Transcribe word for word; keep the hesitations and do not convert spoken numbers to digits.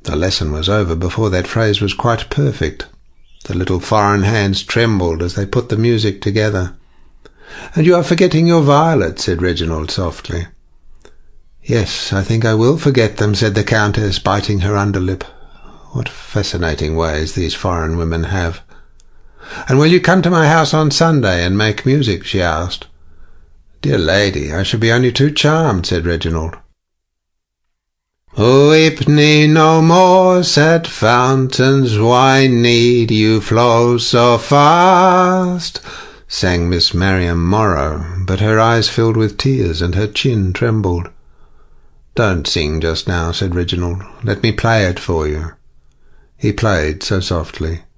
The lesson was over before that phrase was quite perfect. The little foreign hands trembled as they put the music together. "And you are forgetting your Violet," said Reginald softly. "Yes, I think I will forget them," said the Countess, biting her underlip. What fascinating ways these foreign women have. "And will you come to my house on Sunday and make music?" she asked. "Dear lady, I should be only too charmed," said Reginald. "Weep me no more, sad fountains, why need you flow so fast?" sang Miss Mariam Morrow, but her eyes filled with tears and her chin trembled. "Don't sing just now," said Reginald. "Let me play it for you." He played so softly.